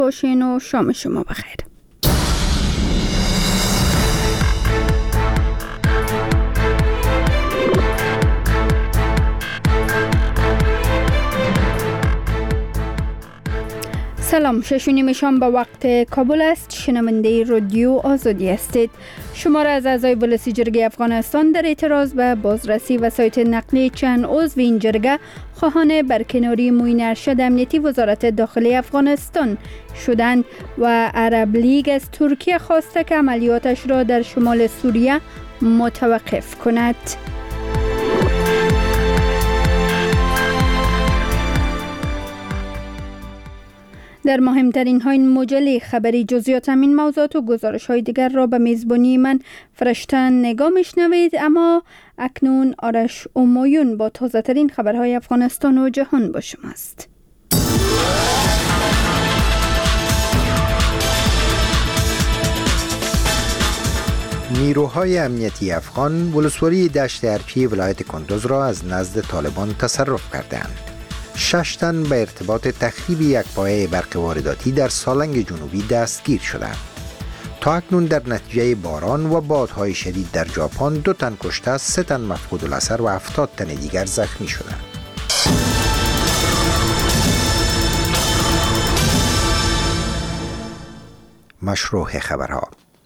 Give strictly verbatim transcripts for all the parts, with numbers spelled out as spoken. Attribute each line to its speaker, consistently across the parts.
Speaker 1: باشین و شام شما بخیر. سلام، شش و نیم شام به وقت کابل است. شنونده رادیو آزادی هستید. شماره از اعضای ولسی جرگه افغانستان در اعتراض به بازرسی وسایط نقلی چند عضو این جرگه خواهان برکناری معین ارشد امنیتی وزارت داخلی افغانستان شدند و عرب لیگ از ترکیه خواسته که عملیاتش را در شمال سوریه متوقف کند. در مهمترین های مجله خبری جزئیات همین موضوعات و گزارش های دیگر را به میزبانی من فرشته نگاه میشنوید، اما اکنون آرش امایون با تازه ترین خبرهای افغانستان و جهان با شماست.
Speaker 2: نیروهای امنیتی افغان ولسوالی دشت ارچی ولایت کندوز را از نزد طالبان تصرف کردند. شش تن به ارتباط تخریب یک پایه برق وارداتی در سالنگ جنوبی دستگیر شدند. تا اکنون در نتیجه باران و بادهای شدید در ژاپن دو تن کشته، سه تن مفقود الاثر و هفتاد تن دیگر زخمی شدند. مشروع خبرها.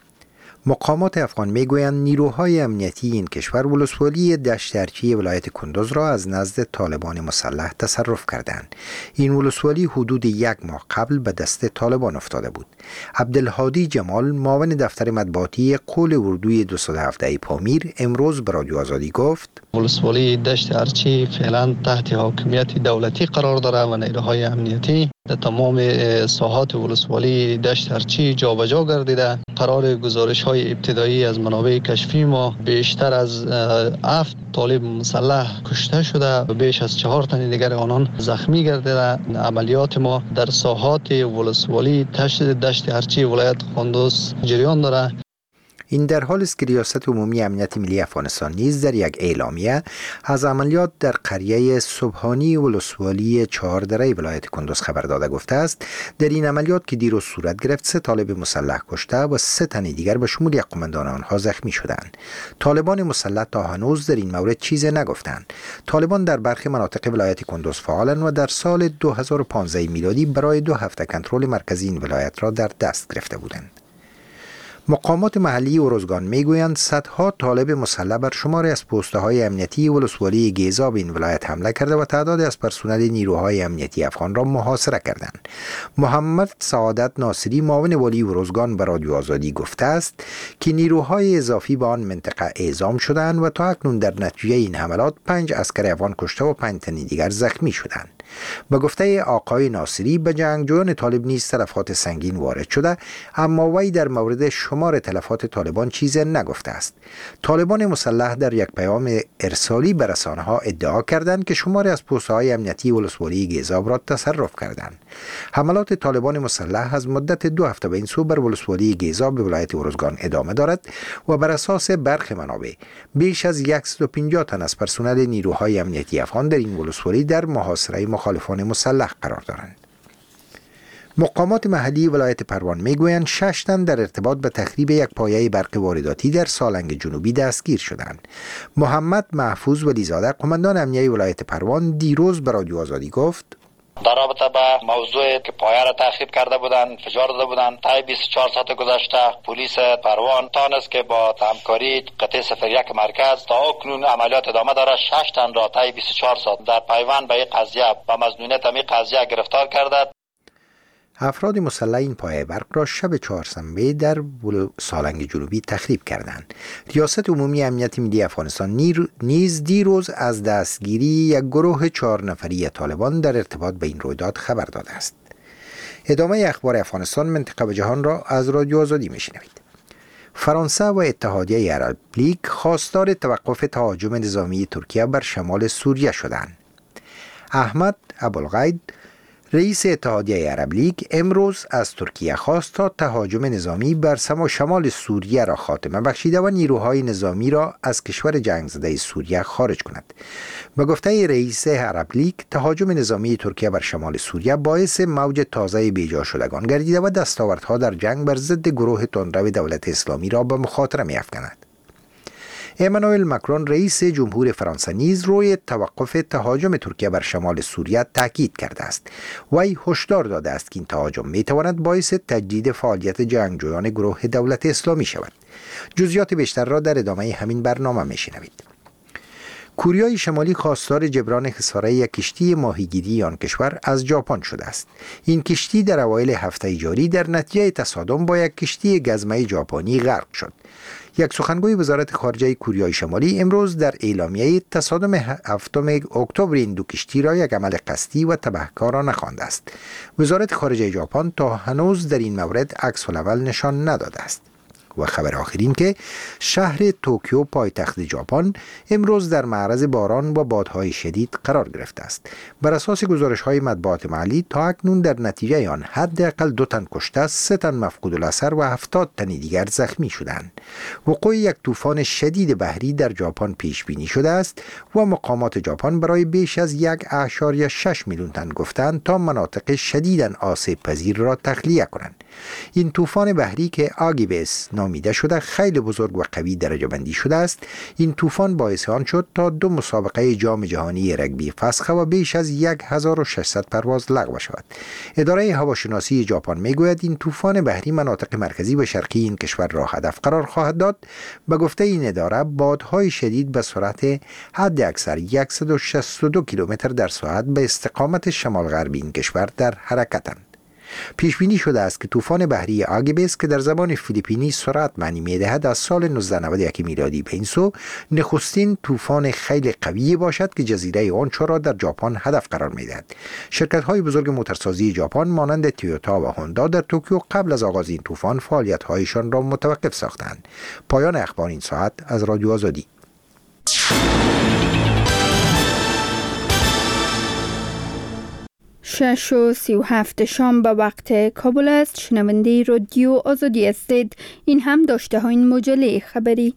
Speaker 2: مقامات افغان میگویند نیروهای امنیتی این کشور ولسوالی دشت ارچی ولایت کندوز را از نزد طالبان مسلح تصرف کردند. این ولسوالی حدود یک ماه قبل به دست طالبان افتاده بود. عبدالهادی جمال، معاون دفتر مطبوعاتی قول اردوی دویست و هفده پامیر، امروز به رادیو آزادی گفت
Speaker 3: ولسوالی دشت ارچی فعلا تحت حاکمیت دولتی قرار دارد و نیروهای امنیتی در تمام ساحات ولسوالی دشت ارچی جابجا گردیده. قرار گزارش های ابتدایی از منابع کشفی ما بیشتر از هفت طالب مسلح کشته شده و بیش از چهار تن دیگر آنان زخمی گردیده. عملیات ما در ساحات ولسوالی دشت ارچی ولایت کندوز جریان دارد.
Speaker 2: این در حال است که ریاست عمومی امنیت ملی افغانستان نیز در یک اعلامیه از عملیات در قریه سبحانی ولسوالی چهاردره ولایت کندوز خبر داده گفته است در این عملیات که دیروز صورت گرفت سه طالب مسلح کشته و سه تن دیگر به شمول یک قماندان آنها زخمی شدند. طالبان مسلح تا هنوز در این مورد چیزی نگفتند. طالبان در برخی مناطق ولایت کندوز فعالند و در سال دو هزار و پانزده میلادی برای دو هفته کنترل مرکزی این ولایت را در دست گرفته بودند. مقامات محلی اروزگان میگویند صدها طالب مسلح بر شماری از پست‌های امنیتی ولسوالی گیزا به این ولایت حمله کرده و تعدادی از پرسنل نیروهای امنیتی افغان را محاصره کردند. محمد سعادت ناصری، معاون والی اروزگان، به رادیو آزادی گفته است که نیروهای اضافی به آن منطقه اعزام شدند و تا اکنون در نتیجه این حملات پنج عسکر افغان کشته و پنج تن دیگر زخمی شدند. به گفته آقای ناصری به جنگجویان طالب نیز تلفات سنگین وارد شده، اما وی در مورد شمار تلفات طالبان چیزی نگفته است. طالبان مسلح در یک پیام ارسالی به رسانه‌ها ادعا کردند که شماری از پست‌های امنیتی ولسوالی گیزاب را تصرف کردند. حملات طالبان مسلح از مدت دو هفته به این سو بر ولسوالی گیزاب به ولایت اروزگان ادامه دارد و بر اساس برخی منابع بیش از صد و پنجاه تن از پرسنل نیروهای امنیتی افغان در این ولسوالی در محاصره مخالفان مسلح قرار دارند. مقامات محلی ولایت پروان میگویند شش تن در ارتباط به تخریب یک پایه برق وارداتی در سالنگ جنوبی دستگیر شدند. محمد محفوظ ولیزاده، قماندان امنیه ولایت پروان، دیروز به رادیو آزادی گفت
Speaker 4: در رابطه با موضوع که پایه را تخریب کرده بودند، انفجار داده بودند، تا بیست و چهار ساعت گذشته پلیس پروان تانست که با همکاری قطعه صفر یک مرکز تا اکنون عملیات ادامه داره. شش تن را تا بیست و چهار ساعت در پیوند به این قضیه و مظنونیت این قضیه گرفتار کرده.
Speaker 2: افراد مسلح این پایه برق را شب چهارشنبه در سالنگ جنوبی تخریب کردند. ریاست عمومی امنیت ملی افغانستان نیز دیروز از دستگیری یک گروه چهار نفری طالبان در ارتباط به این رویداد خبر داده است. ادامه اخبار افغانستان، منطقه و جهان را از رادیو آزادی میشنوید. فرانسه و اتحادیه عرب لیگ خواستار توقف تهاجم نظامی ترکیه بر شمال سوریه شدند. احمد ابوالغید، رئیس اتحادیه عرب لیگ امروز از ترکیه خواست تا تهاجم نظامی بر سما شمال سوریه را خاتمه بخشیده و نیروهای نظامی را از کشور جنگ زده سوریه خارج کند. به گفته رئیس عرب لیگ، تهاجم نظامی ترکیه بر شمال سوریه باعث موج تازه بیجا شدگان گردیده و دستاوردها در جنگ بر ضد گروه تندرو دولت اسلامی را به مخاطره می‌افکند. امانوئل ماکرون رئیس جمهور فرانسه نیز روی توقف تهاجم ترکیه بر شمال سوریه تاکید کرده است. وی هشدار داده است که این تهاجم میتواند باعث تجدید فعالیت جنگجویان گروه دولت اسلامی شود. جزئیات بیشتر را در ادامه همین برنامه میشنوید. کره شمالی خواستار جبران خساره یک کشتی ماهیگیری آن کشور از ژاپن شده است. این کشتی در اوایل هفته جاری در نتیجه تصادم با یک کشتی گزمه ژاپنی غرق شد. یک سخنگوی وزارت خارجه کره شمالی امروز در اعلامیه تصادم هفتم اکتبر این دو کشتی را یک عمل قصدی و تبهکارانه خوانده است. وزارت خارجه ژاپن تا هنوز در این مورد عکس العمل نشان نداده است. و خبر آخرین که شهر توکیو پایتخت ژاپن امروز در معرض باران و بادهای شدید قرار گرفته است. بر اساس گزارش‌های مطبوعات محلی تا اکنون در نتیجه آن حداقل دو تن کشته، سه تن مفقود الاثر و هفتاد تن دیگر زخمی شدند. وقوع یک طوفان شدید بحری در ژاپن پیش بینی شده است و مقامات ژاپن برای بیش از یک و شش میلیون تن گفتند تا مناطق شدیداً آسیب پذیر را تخلیه کنند. این طوفان بحری که آگیبس نامیده شده خیلی بزرگ و قوی درجه بندی شده است. این طوفان باعث آن شد تا دو مسابقه جام جهانی رگبی فسخ و بیش از هزار و ششصد پرواز لغو شود. اداره هواشناسی ژاپن میگوید این طوفان بحری مناطق مرکزی و شرقی این کشور را هدف قرار خواهد داد. به گفته این اداره بادهای شدید به سرعت حد اکثر صد و شصت و دو کیلومتر در ساعت به استقامت شمال غربی این کشور در حرکتند. پیش بینی شده است که طوفان بحری آگیبس که در زبان فیلیپینی سرعت معنی می‌دهد از سال نوزده نود و یک میلادی به این سو نخستین طوفان خیلی قوی باشد که جزیره اونچو را در ژاپن هدف قرار می‌دهد. شرکت‌های بزرگ موتورسازی ژاپن مانند تویوتا و هوندا در توکیو قبل از آغاز این طوفان فعالیت‌هایشان را متوقف ساختند. پایان اخبار این ساعت از رادیو آزادی.
Speaker 1: شش و سی و هفت شام به وقت کابل است. شنونده رادیو آزادی هستید. این هم داشته ها این مجله خبری.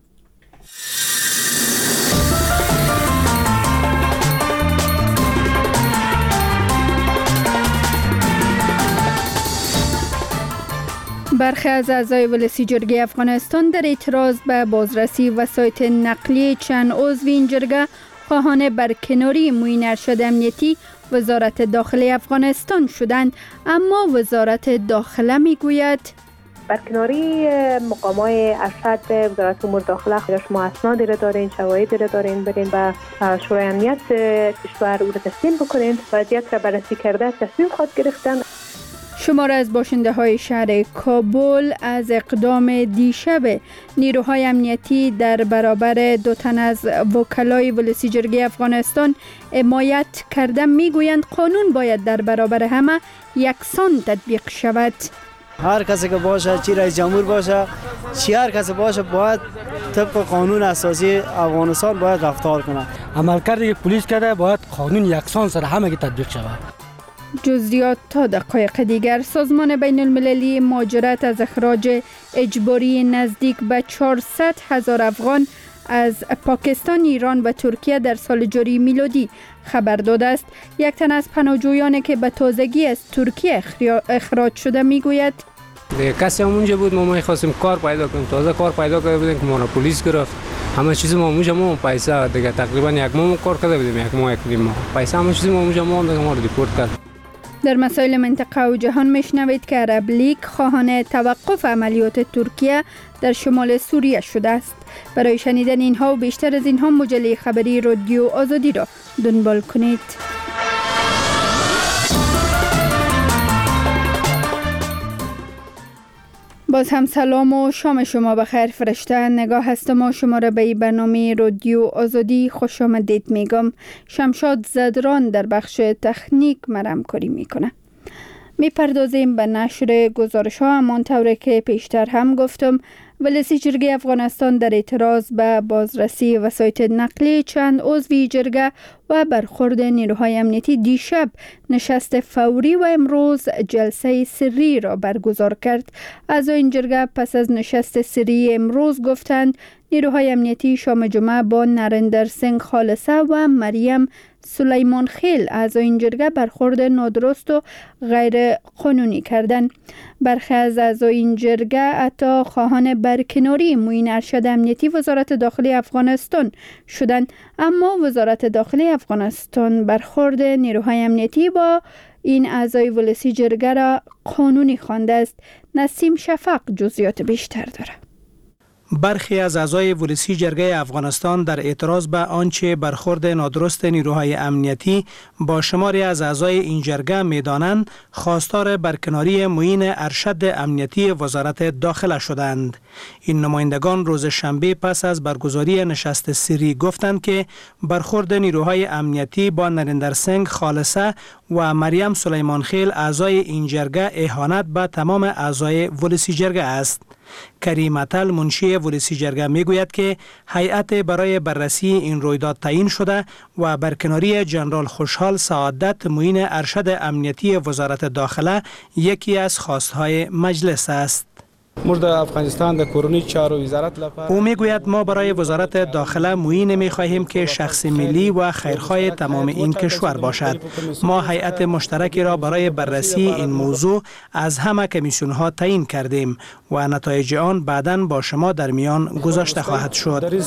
Speaker 1: برخی از اعضای ولسی جرگه افغانستان در اعتراض به بازرسی وسایط نقلیه چند عضو این جرگه خواهان برکناری معین ارشد امنیتی وزارت داخله افغانستان شدند، اما وزارت داخله میگوید
Speaker 5: برکناری مقامای ارشد وزارت امور داخله خودش ما اسنادی را دارین، شواهدی را دارین، برین به شورای امنیت کشور او را تسلیم بکنین. وضعیت را بررسی کرده تصمیم خود گرفتن.
Speaker 1: شمار از باشنده های شهر کابل از اقدام دیشب نیروهای امنیتی در برابر دو تن از وکلای ولسی جرگه افغانستان حمایت کرده میگویند قانون باید در برابر همه یکسان تطبیق شود.
Speaker 6: هر کسی که باشه، چی رئیس جمهور باشه، چی هر کسی باشه، باید طبق قانون اساسی افغانستان باید رفتار کنه.
Speaker 7: عملکرد یک پلیس کرده باید قانون یکسان سر همه تطبیق شود.
Speaker 1: جزئیات تا دقایق دیگر. سازمان بین المللی مهاجرت از اخراج اجباری نزدیک به چهارصد هزار افغان از پاکستان، ایران و ترکیه در سال جاری میلادی خبر داده است. یک تن از پناهجویانی که به تازگی از ترکیه اخراج شده میگوید
Speaker 8: دیگه کسی هم اونجا بود، ما ما خواستیم کار پیدا کنیم، تازه کار پیدا کرده بودیم که ما پلیس گرفت، همه چیز ما اونجا ما پیسه دیگه تقریبا یک ماه کار کرده بودیم، یک ماه یک ماه پیسه همه چیز ما اونجا ما دیگه ما رو دیپورت کرد.
Speaker 1: در مسائل منطقه و جهان میشنوید که عرب لیگ خواهان توقف عملیات ترکیه در شمال سوریه شده است. برای شنیدن اینها و بیشتر از اینها مجله خبری رادیو آزادی را دنبال کنید. باز هم سلام و شام شما بخیر. فرشته نگاه هستم و شما را به برنامه رادیو آزادی خوش آمدید میگم. شمشاد زدران در بخش تکنیک مرم کاری میکنه. میپردازیم به نشر گزارش ها، همان طوری که پیشتر هم گفتم ولسی جرگه افغانستان در اعتراض به بازرسی وسایط نقلیه چند عضوی جرگه و برخورد نیروهای امنیتی دیشب نشست فوری و امروز جلسه سری را برگزار کرد. اعضای این جرگه پس از نشست سری امروز گفتند نیروهای امنیتی شام جمعه با نریندر سنگ خالصه و مریم سلیمان خیل اعضای این جرگه برخورد نادرست و غیر قانونی کردند. برخی از اعضای این جرگه حتی خواهان برکناری معین ارشد امنیتی وزارت داخلی افغانستان شدند، اما وزارت داخلی افغانستان برخورد نیروهای امنیتی با این اعضای ولسی جرگه را قانونی خوانده است. نسیم شفق جزئیات بیشتر دارد.
Speaker 9: برخی از اعضای ولسی جرگه افغانستان در اعتراض به آنچه برخورد نادرست نیروهای امنیتی با شماری از اعضای این جرگه می‌دانند خواستار برکناری معین ارشد امنیتی وزارت داخله شدند. این نمایندگان روز شنبه پس از برگزاری نشست سری گفتند که برخورد نیروهای امنیتی با نریندر سنگ خالصه و مریم سلیمان خیل اعضای این جرگه اهانت به تمام اعضای ولسی جرگه است. کریم اتل منشی ولسی جرگه میگوید که هیئت برای بررسی این رویداد تعیین شده و برکناری جنرال خوشحال سعادت معین ارشد امنیتی وزارت داخله یکی از خواستهای مجلس است.
Speaker 10: مورد افغانستان در کورونی چارو وزارت لپاره
Speaker 9: او میگوید ما برای وزارت داخله معین میخواهیم که شخص ملی و خیرخواه تمام این کشور باشد. ما هیئت مشترکی را برای بررسی این موضوع از همه کمیسیون ها تعیین کردیم و نتایج آن بعداً با شما در میان گذاشته خواهد شد.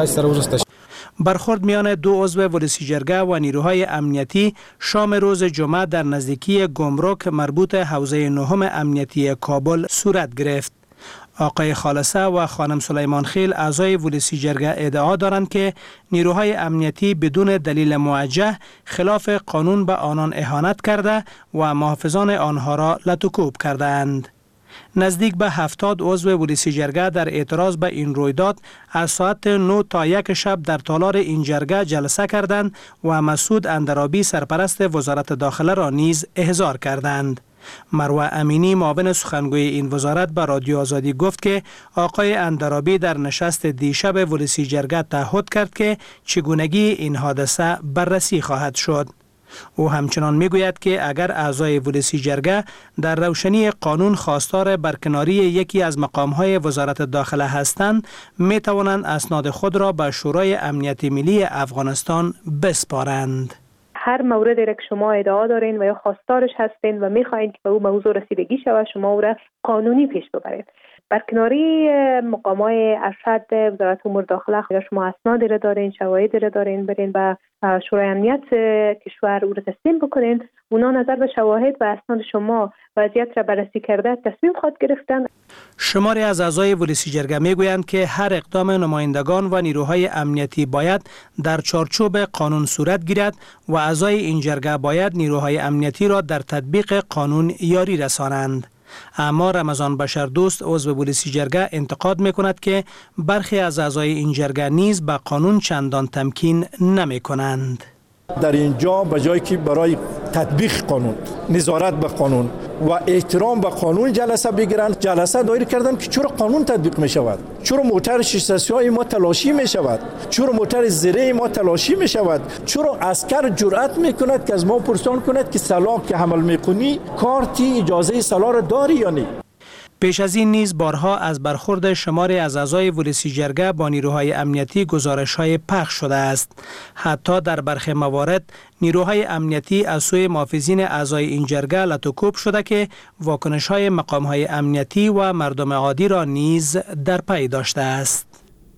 Speaker 9: برخورد میان دو عضو ولسی جرگه و نیروهای امنیتی شام روز جمعه در نزدیکی گمرک مربوط حوزه نهم امنیتی کابل صورت گرفت. آقای خالصه و خانم سلیمان خیل اعضای ولسی جرگه ادعا دارند که نیروهای امنیتی بدون دلیل موجه خلاف قانون به آنان اهانت کرده و محافظان آنها را لطوکوب کردند. نزدیک به هفتاد عضو ولسی جرگه در اعتراض به این رویداد از ساعت نه تا یک شب در تالار این جرگه جلسه کردند و مسعود اندرابی سرپرست وزارت داخله را نیز احضار کردند. مروه امینی معاون سخنگوی این وزارت به رادیو آزادی گفت که آقای اندرابی در نشست دیشب ولسی جرگه تعهد کرد که چگونگی این حادثه بررسی خواهد شد. او همچنان میگوید که اگر اعضای ولسی جرگه در روشنی قانون خواستار برکناری یکی از مقامهای وزارت داخله هستند، می توانند اسناد خود را به شورای امنیت ملی افغانستان بسپارند.
Speaker 5: هر موردی را که شما ادعا دارین و یا خواستارش هستین و میخواین که به او موضوع رسیدگی شود، شما او را قانونی پیش ببرید. برکناری مقامای ارشد وزارت امور داخله، شما اسنادی را دارین، شواهدی را دارین، برین به شورای امنیت کشور او را تسلیم بکنین. اونا نظر به شواهد و اسناد شما وضعیت را بررسی کرده تصمیم خواهد گرفتن.
Speaker 9: شماری از اعضای ولسی جرگه میگویند که هر اقدام نمایندگان و نیروهای امنیتی باید در چارچوب قانون صورت گیرد و اعضای این جرگه باید نیروهای امنیتی را در تطبیق قانون یاری رسانند. اما رمضان بشردوست عضو ولسی جرگه انتقاد میکند که برخی از اعضای این جرگه نیز به قانون چندان تمکین نمی کنند.
Speaker 11: در اینجا به جایی که برای تطبیق قانون، نظارت به قانون و احترام به قانون جلسه بگیرند، جلسه دایر کردن که چرا قانون تطبیق می شود، چرا موتر شیش‌دستی های ما تلاشی می شود، چرا موتر زیره ما تلاشی می شود، چرا عسکر جرأت می کند که از ما پرسان کند که سلاح که حمل می کنی کارتی اجازه سلاح را داری یا نه.
Speaker 9: پیش از این نیز بارها از برخورد شماری از اعضای ولسی جرگه با نیروهای امنیتی گزارش‌های پخش شده است. حتی در برخی موارد نیروهای امنیتی از سوی محافظین اعضای این جرگه لطوکوب شده که واکنش‌های مقام‌های امنیتی و مردم عادی را نیز در پی داشته است.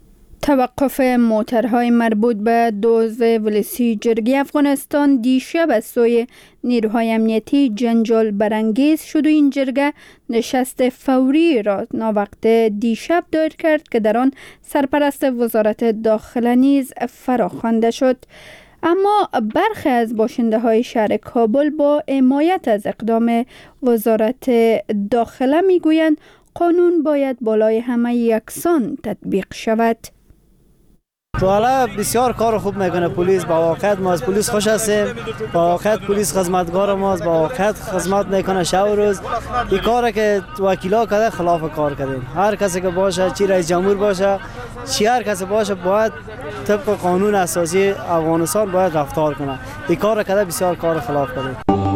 Speaker 1: توقف موترهای مربوط به دو عضو ولسی جرگه افغانستان دیشب از سوی نیروهای امنیتی جنجال برانگیز شد و این جرگه نشست فوری را ناوقت دیشب دایر کرد که در آن سرپرست وزارت داخله نیز فراخوانده شد. اما برخی از باشنده های شهر کابل با حمایت از اقدام وزارت داخله میگویند قانون باید بالای همه یکسان تطبیق شود.
Speaker 6: تو حالا بسیار کار خوب میکنه پلیس. با واقعیت ما از پلیس خوش هستیم. با واقعیت پلیس خدمتگار ماست. با واقعیت خدمت میکنه شب و روز. این کاری که وکیلا کرده خلاف کار کردیم. هر کسی که باشه، چی رئیس جمهور باشه، چی هر کسی باشه، باید طبق قانون اساسی افغانستان باید رفتار کنه. این کار کرده بسیار کار خلاف کرده.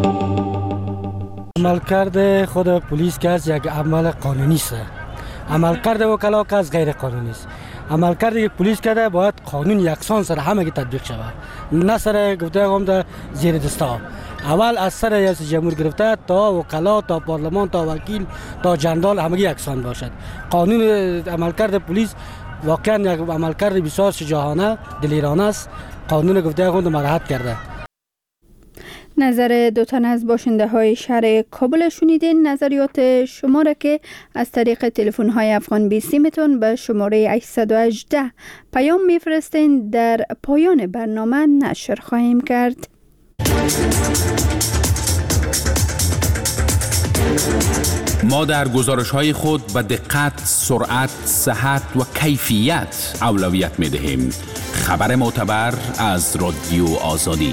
Speaker 7: عملکرد خود پلیس که از یک عمل قانونی است. عملکرد وکلا که از غیر قانونی است. عملکرد یک پلیس کرده باید قانون یکسان سر همه تطبیق شود. نه سر گفته هم در زیر دستا. اول از سر رئیس جمهور گرفته تا وکلا تا پارلمان تا وکیل تا جندال همه یکسان باشد. قانون عملکرد پلیس واقعا یک عملکرد بسیار شجاعانه، دلیرانه است. قانون گفته هم مراعات کرده.
Speaker 1: نظر دو تن از باشنده های شهر کابل شنیدین. نظریات شما را که از طریق تلفن های افغان بیستی میتون به شماره هشتصد و هجده پیام میفرستین. در پایان برنامه نشر خواهیم کرد.
Speaker 12: ما در گزارش‌های خود به دقت، سرعت، صحت و کیفیت اولویت می‌دهیم. خبر معتبر از رادیو آزادی.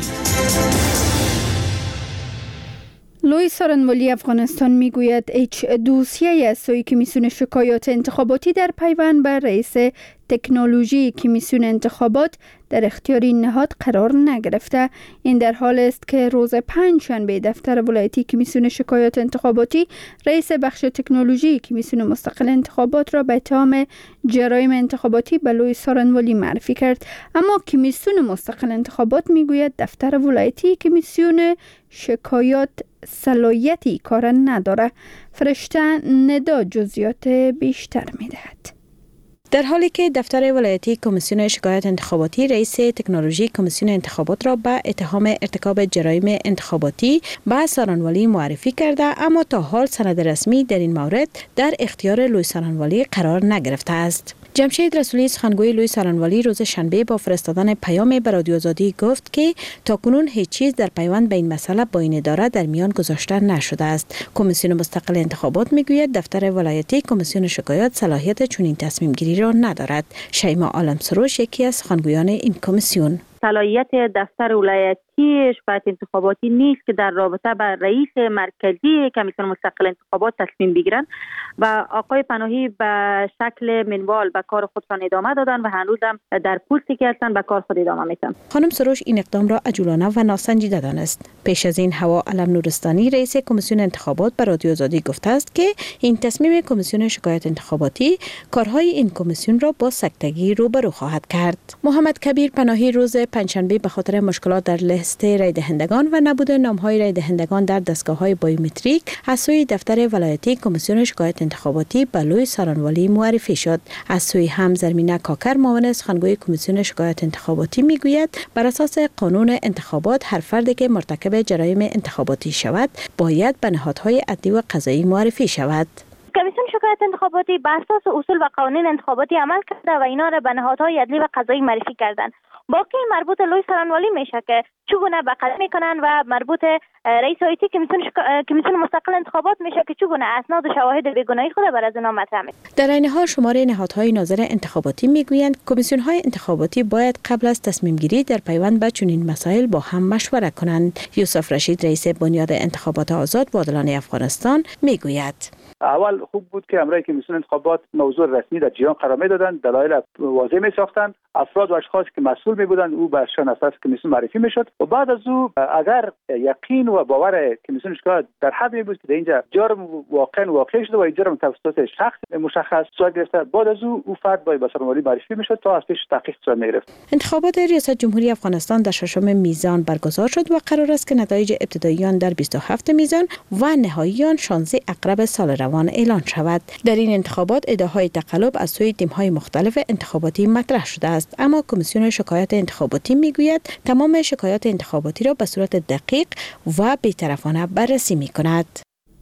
Speaker 1: لوی سارنوالی افغانستان میگوید هیچ دوسیه از سوی کمیسیون شکایات انتخاباتی در پیوند به رئیس تکنولوژی کمیسیون انتخابات در اختیار این نهاد قرار نگرفته. این در حال است که روز پنجشنبه دفتر ولایتی کمیسیون شکایات انتخاباتی رئیس بخش تکنولوژی کمیسیون مستقل انتخابات را به اتهام جرایم انتخاباتی به لوی سارنوالی معرفی کرد. اما کمیسیون مستقل انتخابات میگوید دفتر ولایتی کمیسیون شکایات صلاحیتی کار نداره. فرشته ندا جزئیات بیشتر میدهد.
Speaker 13: در حالی که دفتر ولایتی کمیسیون شکایات انتخاباتی رئیس تکنولوژی کمیسیون انتخابات را به اتهام ارتکاب جرایم انتخاباتی به سارنوالی معرفی کرده، اما تا حال سند رسمی در این مورد در اختیار لوی سارنوالی قرار نگرفته است. جمشید رسولی سخنگوی لوی سارنوالی روز شنبه با فرستادن پیام به رادیو آزادی گفت که تاکنون هیچ چیز در پیوند به این مسئله با این اداره در میان گذاشته نشده است. کمیسیون مستقل انتخابات میگوید دفتر ولایتی کمیسیون شکایات صلاحیت چنین تصمیم گیری را ندارد. شیما عالم سروش یکی از سخنگویان این کمیسیون:
Speaker 14: صلاحیت دفتر ولایتی شکایات انتخاباتی نیست که در رابطه با رئیس مرکزی کمیسیون مستقل انتخابات تصمیم بگیرند و آقای پناهی به شکل منوال به کار خودشان ادامه دادن و هنوز هم در پستی که هستند به کار خود ادامه میتن.
Speaker 13: خانم سروش این اقدام را عجولانه و ناسنجیده دانست. پیش از این هوا علم نورستانی رئیس کمیسیون انتخابات به رادیو آزادی گفته است که این تصمیم کمیسیون شکایات انتخاباتی کارهای این کمیسیون را با سکتگی روبرو خواهد کرد. محمد کبیر پناهی روز پنجشنبه به خاطر مشکلات در لیست رای دهندگان و نبود نام‌های رای دهندگان در دستگاه‌های بایومتریک از سوی دفتر ولایتی کمیسیون شکایات انتخاباتی به لوی سارنوالی معرفی شد. از سوی هم زرمینه کاکر معاون سخنگوی کمیسیون شکایات انتخاباتی میگوید بر اساس قانون انتخابات هر فردی که مرتکب جرایم انتخاباتی شود باید به نهادهای عدلی و قضایی معرفی شود.
Speaker 14: کمیسیون شکایات انتخاباتی بر اساس اصول و قوانین انتخاباتی عمل کرده و اینا را به نهادهای عدلی و قضایی معرفی کردن. باقی مربوط لوی سارنوالی میشه که چگونه بقدر میکنن و مربوط رئیس هیئت کمیسیون شک... کمیسیون مستقل انتخابات میشه که چگونه اسناد و شواهد بیگناهی خود بر از اینا مطرح میکنه.
Speaker 13: در این حال شماره نهادهای ناظر انتخاباتی میگویند کمیسیون های انتخاباتی باید قبل از تصمیم گیری در پیوند به چنین مسائل با هم مشوره کنند. یوسف رشید رئیس بنیاد انتخابات آزاد و عادلانه افغانستان میگوید
Speaker 15: اول خوب بود که امرای کمیسیون انتخابات موضوع رسمی در جریان قرار میدادند، دلایل واضح می ساختند، افراد و اشخاصی که مسئول می بودند او برشان اساس کمیسیون معرفی میشد و بعد از او اگر یقین و باور کمیسیون شکایات در حد می بود که اینجا جرم واقعا واقع شده و این جرم توسط شخص مشخص صورت گرفته، بعد از او او فرد باید به سارنوالی معرفی میشد تا از پیش تحقیق صورت میگرفت.
Speaker 13: انتخابات ریاست جمهوری افغانستان در ششم میزان برگزار شد و قرار است که نتایج ابتدایی آن در بیست و هفت میزان و نهایی آن شانزده عقرب سال روان اعلان شود. در این انتخابات ادعاهای تقلب از سوی تیم‌های مختلف انتخاباتی مطرح شده است، اما کمیسیون شکایات انتخاباتی میگوید تمام شکایات انتخاباتی را به صورت دقیق و بی‌طرفانه بررسی می‌کند.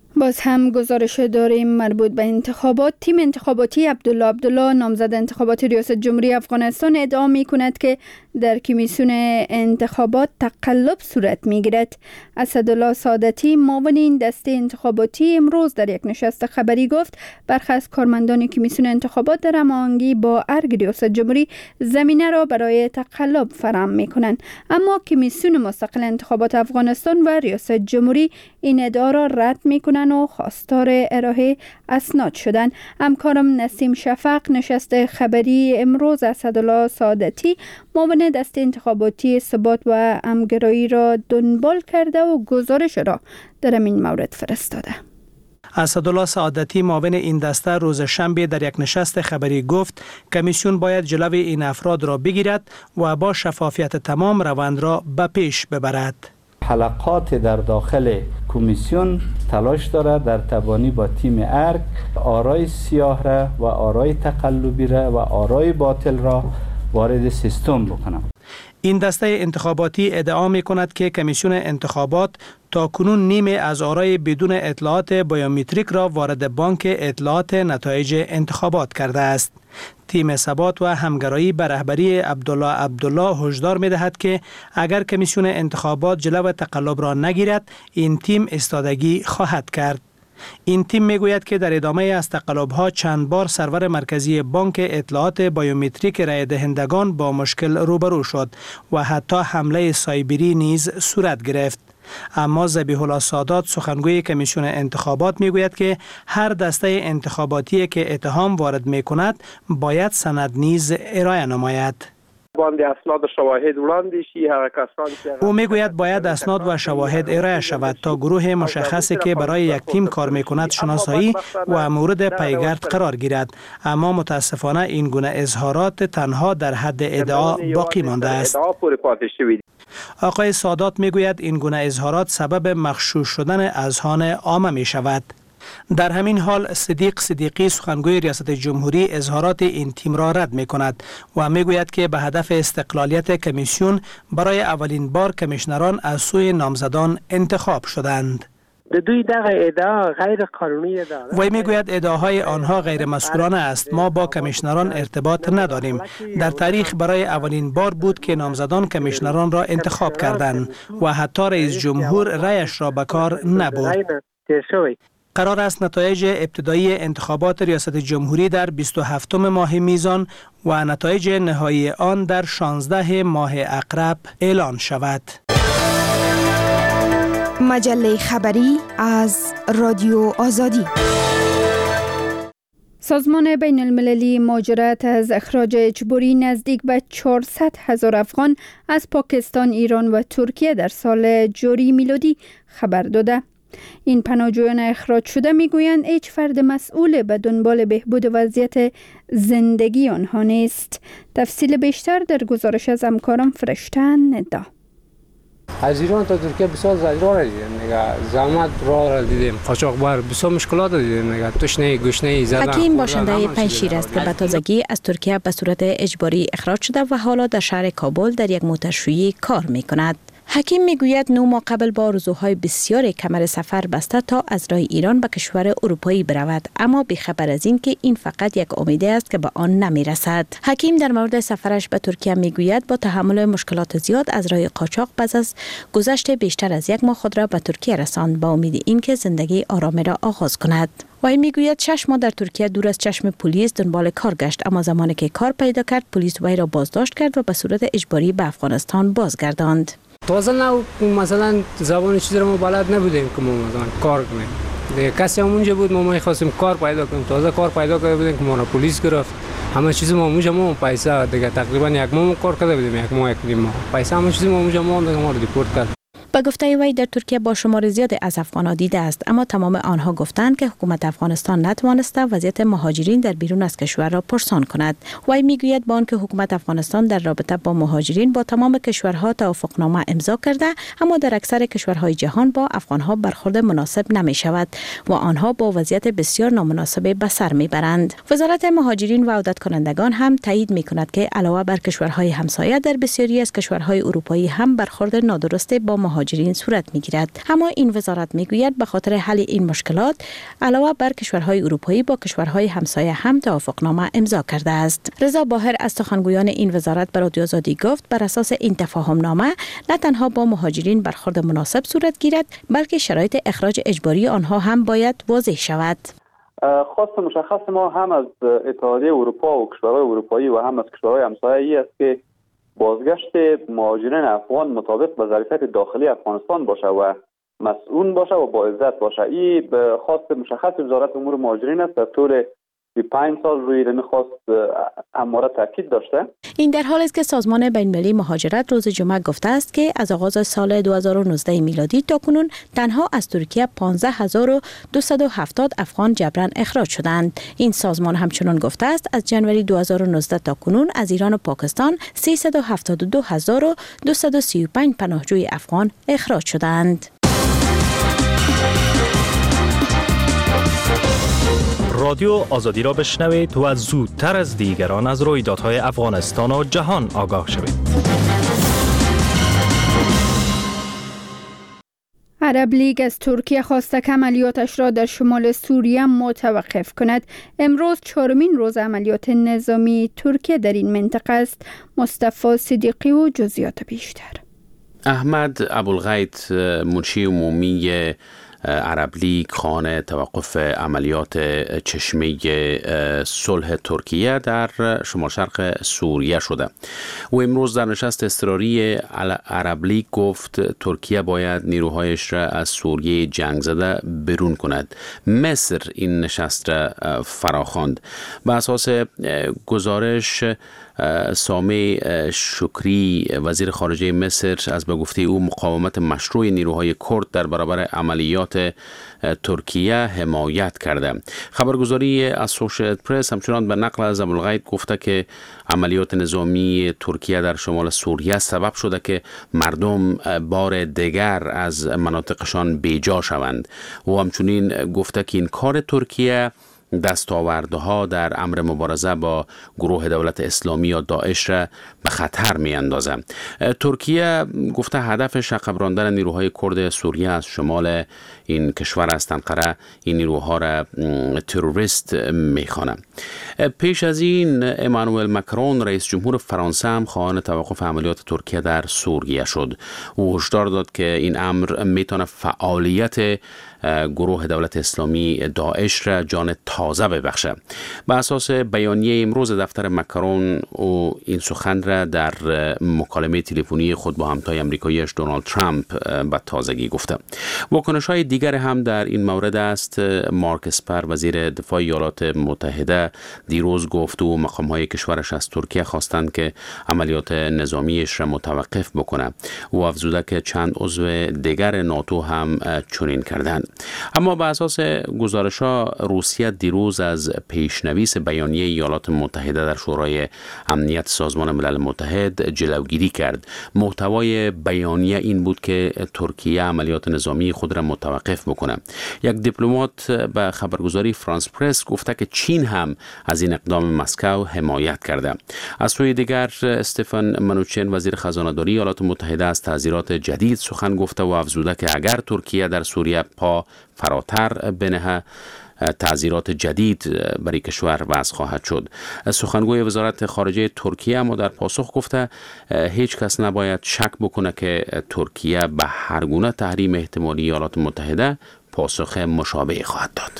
Speaker 1: باز هم گزارش داریم مربوط به انتخابات. تیم انتخاباتی عبدالله عبدالله نامزد انتخابات ریاست جمهوری افغانستان ادعا می کند که در کمیسیون انتخابات تقلب صورت می گیرد. اسدالله سعادتی معاون این دسته انتخاباتی امروز در یک نشست خبری گفت برخی از کارمندان کمیسیون انتخابات در هماهنگی با ارگ ریاست جمهوری زمینه را برای تقلب فراهم می کنند، اما کمیسیون مستقل انتخابات افغانستان و ریاست جمهوری این ادعا را رد می کنند و خواستار ارائه اسناد شدند. همکارم نسیم شفق نشست خبری امروز اسدالله سعادتی معاون دسته انتخاباتی ثبات و همگرایی را دنبال کرده و گزارش را در این مورد فرستاده.
Speaker 9: اسدالله سعادتی معاون این دسته روز شنبه در یک نشست خبری گفت کمیسیون باید جلوی این افراد را بگیرد و با شفافیت تمام روند را به پیش ببرد.
Speaker 16: حلقات در داخل کمیسیون تلاش دارد در تبانی با تیم ارگ آرای سیاه را و آرای تقلبی را و آرای باطل را وارد سیستم بکنم.
Speaker 9: این دسته انتخاباتی ادعا می کند که کمیسیون انتخابات تا کنون نیمه از آرای بدون اطلاعات بیومتریک را وارد بانک اطلاعات نتایج انتخابات کرده است. تیم ثبات و همگرایی به رهبری عبدالله عبدالله هشدار می دهد که اگر کمیسیون انتخابات جلو تقلب را نگیرد این تیم استادگی خواهد کرد. این تیم میگوید که در ادامه از تقلب‌ها چند بار سرور مرکزی بانک اطلاعات بیومتریک رای دهندگان با مشکل روبرو شد و حتی حمله سایبری نیز صورت گرفت. اما ذبیح الله سادات سخنگوی کمیسیون انتخابات میگوید که هر دسته انتخاباتی که اتهام وارد میکند باید سند نیز ارائه نماید.
Speaker 17: باندې اسناد و شواهد وړاندې شي هغه کسانی که
Speaker 9: او میگوید باید اسناد و شواهد ارائه شود تا گروه مشخصی که برای یک تیم کار میکند شناسایی و مورد پیگرد قرار گیرد، اما متاسفانه این گونه اظهارات تنها در حد ادعا باقی مانده است. آقای سادات میگوید این گونه اظهارات سبب مغشوش شدن اذهان عامه می شود. در همین حال صدیق صدیقی سخنگوی ریاست جمهوری اظهارات این تیم را رد می کند و می گوید که به هدف استقلالیت کمیسیون برای اولین بار کمیشنران از سوی نامزدان انتخاب شدند.
Speaker 18: دوی دغه ادعا غیر قانونی دارد.
Speaker 9: وی میگوید ادعاهای آنها غیر مسئولانه است. ما با کمیشنران ارتباط نداریم. در تاریخ برای اولین بار بود که نامزدان کمیشنران را انتخاب کردند و حتی رئیس جمهور رأیش را به کار نبرد. قرار است نتایج ابتدایی انتخابات ریاست جمهوری در بیست و هفتم ماه میزان و نتایج نهایی آن در شانزده ماه عقرب اعلان شود.
Speaker 19: مجله خبری از رادیو آزادی.
Speaker 1: سازمان بین المللی مهاجرت از اخراج اجباری نزدیک به چهارصد هزار افغان از پاکستان، ایران و ترکیه در سال جاری میلادی خبر داده. این پناهجویان اخراج شده میگویند هیچ فرد مسئول به دنبال بهبود وضعیت زندگی آنها نیست. تفصیل بیشتر در گزارش از همکارم فرشته ندا.
Speaker 8: از ایران تا ترکیه بسیار زجرها را دیدیم دیگه، زحمت راه را دیدیم، قاچاقبر بسیار مشکلات را دیدیم دیگه، تشنه گشنه زدن.
Speaker 13: حکیم باشنده پنجشیر است که به تازگی از ترکیه به صورت اجباری اخراج شده و حالا در شهر کابل در یک موترشویی کار میکند. حکیم میگوید نه ماه قبل با آرزوهای بسیار کمر سفر بسته تا از راه ایران به کشور اروپایی برود، اما بی‌خبر از این که این فقط یک امید است که به آن نمیرسد. حکیم در مورد سفرش به ترکیه میگوید با تحمل مشکلات زیاد از راه قاچاق پس از گذشت بیشتر از یک ماه خود را به ترکیه رساند با امید اینکه زندگی آرامی را آغاز کند. وی میگوید شش ماه در ترکیه دور از چشم پلیس دنبال کار گشت، اما زمانی که کار پیدا کرد پلیس وی را بازداشت کرد و به صورت اجباری به افغانستان بازگرداند.
Speaker 8: تازه نه مثلا زبان چیزی رو ما بلد نبودیم که ما مثلا کار کنیم دیگه. کسی هم اونجا بود ما می‌خواستیم کار پیدا کنیم، تازه کار پیدا کرده بودیم که ما را پلیس گرفت. همه چیز ما اونجا ما پیسه دیگه تقریبا یک ماه کار کرده بودیم، یک ماه یک نیم ماه پیسه همه چیز ما اونجا ما دیگه ما رو دیپورت کرد.
Speaker 13: به گفته وی در ترکیه با شمار زیاد از افغانان دیده است، اما تمام آنها گفتند که حکومت افغانستان نتوانسته وضعیت مهاجرین در بیرون از کشور را پرسان کند. وی میگوید با آنکه حکومت افغانستان در رابطه با مهاجرین با تمام کشورها توافقنامه امضا کرده، اما در اکثر کشورهای جهان با افغانها برخورد مناسب نمی شود و آنها با وضعیت بسیار نامناسب به سر میبرند. وزارت مهاجرین و عودت کنندگان هم تایید می کند که علاوه بر کشورهای همسایه در بسیاری از کشورهای اروپایی هم برخورد نادرست با مهاجرین مهاجرین صورت میگیرد. اما این وزارت میگوید به خاطر حل این مشکلات علاوه بر کشورهای اروپایی با کشورهای همسایه هم توافقنامه امضا کرده است. رضا باهر از سخنگویان این وزارت به رادیو آزادی گفت بر اساس این تفاهم نامه نه تنها با مهاجرین برخورد مناسب صورت گیرد بلکه شرایط اخراج اجباری آنها هم باید واضح شود.
Speaker 20: خواست مشخص ما هم از اتحادیه اروپا و کشورهای اروپایی و هم از کشورهای همسایه است که بازگشت مهاجرین افغان مطابق با ظرفیت داخلی افغانستان باشه و مسئول باشه و با عزت باشه. این خواست مشخص وزارت امور مهاجرین است. در طول پنج سال روی این خواست همواره تاکید داشته.
Speaker 13: این در حالی است که سازمان بین‌المللی مهاجرت روز جمعه گفته است که از آغاز سال دو هزار و نوزده میلادی تا کنون تنها از ترکیه پانزده هزار و دویست و هفتاد افغان جبراً اخراج شدند. این سازمان همچنان گفته است از جنوری دو هزار و نوزده تا کنون از ایران و پاکستان سیصد و هفتاد و دو هزار و دویست و سی و پنج پناهجوی افغان اخراج شدند.
Speaker 21: رادیو آزادی را بشنوید و زودتر از دیگران از رویدادهای افغانستان و جهان آگاه شوید.
Speaker 1: عرب لیگ از ترکیه خواسته که عملیاتش را در شمال سوریه متوقف کند. امروز چهارمین روز عملیات نظامی ترکیه در این منطقه است. مصطفی صدیقی و جزئیات بیشتر.
Speaker 12: احمد ابوالغیت منشی عمومی عرب لیگ خواهان توقف عملیات چشمه صلح ترکیه در شمال شرق سوریه شده. او امروز در نشست اضطراری عرب لیگ گفت ترکیه باید نیروهایش را از سوریه جنگ زده بیرون کند. مصر این نشست را فراخواند. به اساس گزارش سامح شکری وزیر خارجه مصر از به گفته او مقاومت مشروع نیروهای کرد در برابر عملیات ترکیه حمایت کرده. خبرگزاری اسوشییتد پرس همچنان به نقل از ابوالغیت گفته که عملیات نظامی ترکیه در شمال سوریه سبب شده که مردم بار دیگر از مناطقشان بیجا شوند. او همچنین گفته که این کار ترکیه دستاوردها در امر مبارزه با گروه دولت اسلامی یا داعش را به خطر می اندازه. ترکیه گفته هدفش عقب راندن نیروهای کرد سوریه از شمال این کشور است. انقره این نیروها را تروریست می خوانه. پیش از این امانوئل مکرون رئیس جمهور فرانسه هم خواهان توقف عملیات ترکیه در سوریه شد. او هشدار داد که این امر می تونه فعالیت گروه دولت اسلامی داعش را جان تازه ببخشه. به اساس بیانیه امروز دفتر مکرون او این سخن را در مکالمه تلفنی خود با همتای امریکاییش دونالد ترامپ به تازگی گفته. واکنش‌های دیگر هم در این مورد است. مارک اسپر وزیر دفاع ایالات متحده دیروز گفت و مقام‌های کشورش از ترکیه خواستند که عملیات نظامیش را متوقف بکنه. او افزوده که چند عضو دیگر ناتو هم چنین کردند. اما به اساس گزارش‌ها روسیه دیروز از پیشنویس بیانیه ایالات متحده در شورای امنیت سازمان ملل متحد جلوگیری کرد. محتوای بیانیه این بود که ترکیه عملیات نظامی خود را متوقف بکنه. یک دیپلمات به خبرگزاری فرانس پرس گفته که چین هم از این اقدام مسکو حمایت کرده. از سوی دیگر استفان منوچن وزیر خزانه‌داری ایالات متحده از تعزیرات جدید سخن گفته و افزوده که اگر ترکیه در سوریه پا فراتر بنه تعزیرات جدید برای کشور وضع خواهد شد. سخنگوی وزارت خارجه ترکیه اما در پاسخ گفته هیچ کس نباید شک بکنه که ترکیه به هر گونه تحریم احتمالی ایالات متحده پاسخ مشابهی خواهد داد.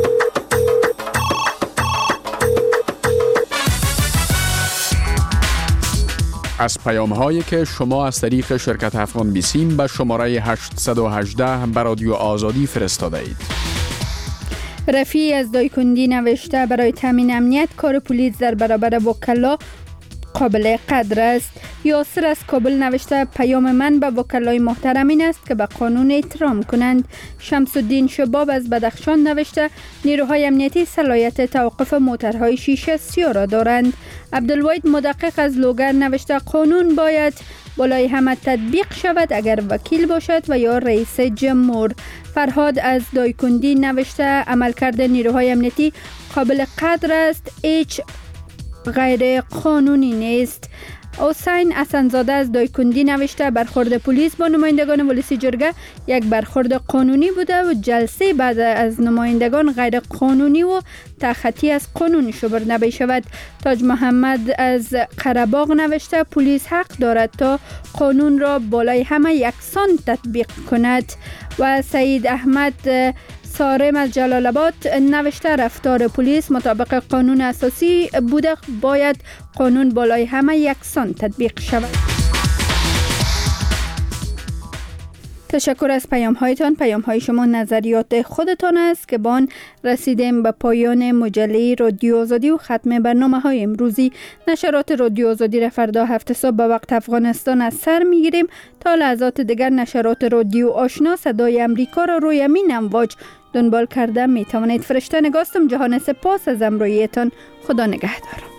Speaker 22: از پیام هایی که شما از طریق شرکت افغان بیسیم به شماره هشت یک هشت به رادیو آزادی فرستاده اید.
Speaker 1: رفیع از دایکندی نوشته برای تامین امنیت کار پلیس در برابر وکلا قابل قدر است. یاسر از کابل نوشته پیام من به وکلای محترم این است که به قانون احترام کنند. شمس الدین شباب از بدخشان نوشته نیروهای امنیتی صلاحیت توقف موترهای شیشه سیاه را دارند. عبدالواحد مدقق از لوگر نوشته قانون باید بالای همه تطبیق شود اگر وکیل باشد و یا رئیس جمهور. فرهاد از دایکندی نوشته عملکرد نیروهای امنیتی قابل قدر است، هیچ غیر قانونی نیست. حسین حسن‌زاده از دایکندی نوشته برخورد پلیس با نمایندگان ولسی جرگه یک برخورد قانونی بوده و جلسه بعد از نمایندگان غیر قانونی و تخطی از قانون شمرده شود. تاج محمد از قره‌باغ نوشته پلیس حق دارد تا قانون را بالای همه یکسان تطبیق کند. و سعید احمد سارم از جلال آباد نوشته رفتار پلیس مطابق قانون اساسی بوده، باید قانون بالای همه یکسان تطبیق شود. تشکر از پیام هایتان. پیام های شما نظریات خودتان است که با آن رسیدیم به پایان مجله رادیو آزادی و ختم برنامه های امروزی. نشرات رادیو آزادی را فردا هفت صبح به وقت افغانستان از سر میگیریم. تا لحظات دیگر نشرات رادیو آشنا صدای امریکا را روی امین امواج دنبال کرده می توانید. فرشته نگاستم. جهان سپاس از امرویتان. خدا نگهدار.